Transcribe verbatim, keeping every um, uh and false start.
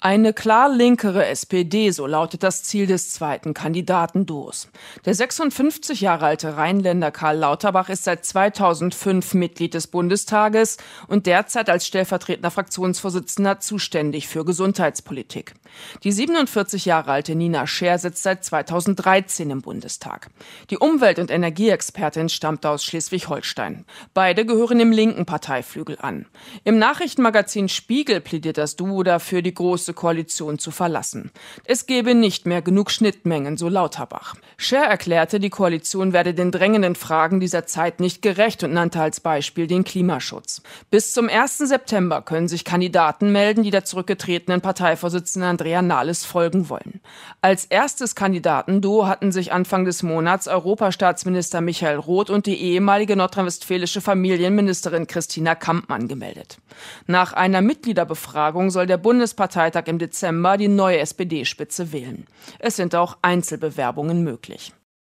Eine klar linkere S P D, so lautet das Ziel des zweiten Kandidatenduos. Der sechsundfünfzig Jahre alte Rheinländer Karl Lauterbach ist seit zweitausendfünf Mitglied des Bundestages und derzeit als stellvertretender Fraktionsvorsitzender zuständig für Gesundheitspolitik. Die siebenundvierzig Jahre alte Nina Scher sitzt seit zweitausenddreizehn im Bundestag. Die Umwelt- und Energieexpertin stammt aus Schleswig-Holstein. Beide gehören dem linken Parteiflügel an. Im Nachrichtenmagazin Spiegel plädiert das Duo dafür, die große Koalition zu verlassen. Es gebe nicht mehr genug Schnittmengen, so Lauterbach. Scher erklärte, die Koalition werde den drängenden Fragen dieser Zeit nicht gerecht und nannte als Beispiel den Klimaschutz. Bis zum ersten September können sich Kandidaten melden, die der zurückgetretenen Parteivorsitzenden Andrea Nahles folgen wollen. Als erstes Kandidatenduo hatten sich Anfang des Monats Europastaatsminister Michael Roth und die ehemalige nordrhein-westfälische Familienministerin Christina Kampmann gemeldet. Nach einer Mitgliederbefragung soll der Bundesparteitag im Dezember die neue S P D-Spitze wählen. Es sind auch Einzelbewerbungen möglich.